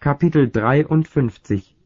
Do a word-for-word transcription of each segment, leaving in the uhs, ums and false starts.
Kapitel dreiundfünfzig.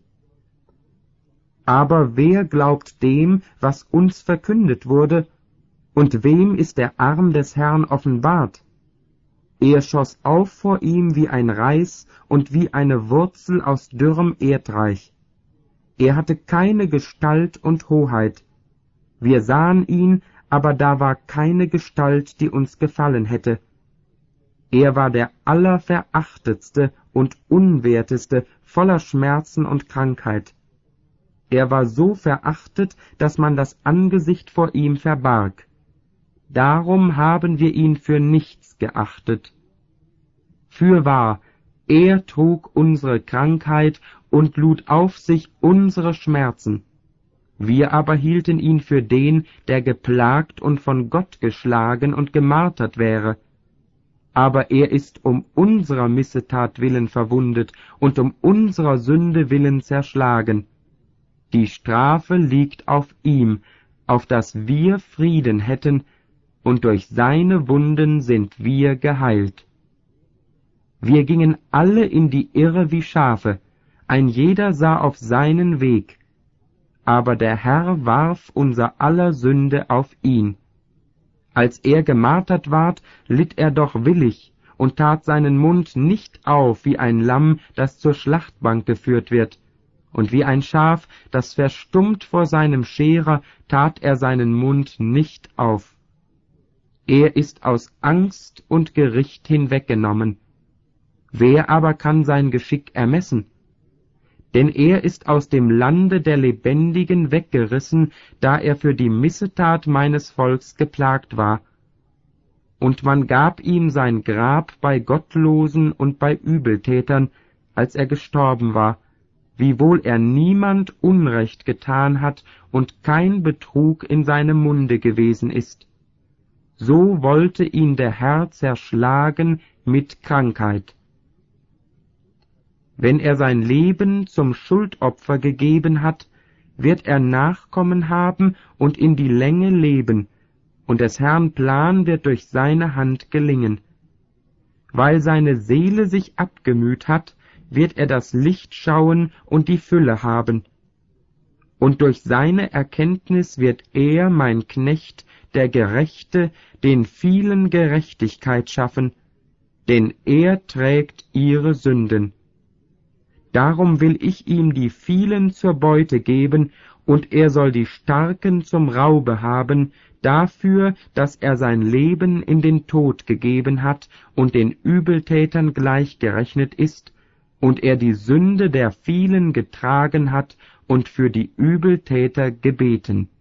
Aber wer glaubt dem, was uns verkündet wurde, und wem ist der Arm des Herrn offenbart? Er schoss auf vor ihm wie ein Reis und wie eine Wurzel aus dürrem Erdreich. Er hatte keine Gestalt und Hoheit. Wir sahen ihn, aber da war keine Gestalt, die uns gefallen hätte. Er war der Allerverachtetste und Unwerteste, voller Schmerzen und Krankheit. Er war so verachtet, dass man das Angesicht vor ihm verbarg. Darum haben wir ihn für nichts geachtet. Fürwahr, er trug unsere Krankheit und lud auf sich unsere Schmerzen. Wir aber hielten ihn für den, der geplagt und von Gott geschlagen und gemartert wäre. Aber er ist um unserer Missetat willen verwundet und um unserer Sünde willen zerschlagen. Die Strafe liegt auf ihm, auf dass wir Frieden hätten, und durch seine Wunden sind wir geheilt. Wir gingen alle in die Irre wie Schafe, ein jeder sah auf seinen Weg, aber der Herr warf unser aller Sünde auf ihn. Als er gemartert ward, litt er doch willig und tat seinen Mund nicht auf wie ein Lamm, das zur Schlachtbank geführt wird, und wie ein Schaf, das verstummt vor seinem Scherer, tat er seinen Mund nicht auf. Er ist aus Angst und Gericht hinweggenommen. Wer aber kann sein Geschick ermessen? Denn er ist aus dem Lande der Lebendigen weggerissen, da er für die Missetat meines Volks geplagt war. Und man gab ihm sein Grab bei Gottlosen und bei Übeltätern, als er gestorben war, wiewohl er niemand Unrecht getan hat und kein Betrug in seinem Munde gewesen ist. So wollte ihn der Herr zerschlagen mit Krankheit. Wenn er sein Leben zum Schuldopfer gegeben hat, wird er Nachkommen haben und in die Länge leben, und des Herrn Plan wird durch seine Hand gelingen. Weil seine Seele sich abgemüht hat, wird er das Licht schauen und die Fülle haben. Und durch seine Erkenntnis wird er, mein Knecht, der Gerechte, den vielen Gerechtigkeit schaffen, denn er trägt ihre Sünden. Darum will ich ihm die vielen zur Beute geben, und er soll die Starken zum Raube haben, dafür, dass er sein Leben in den Tod gegeben hat und den Übeltätern gleichgerechnet ist, und er die Sünde der vielen getragen hat und für die Übeltäter gebeten.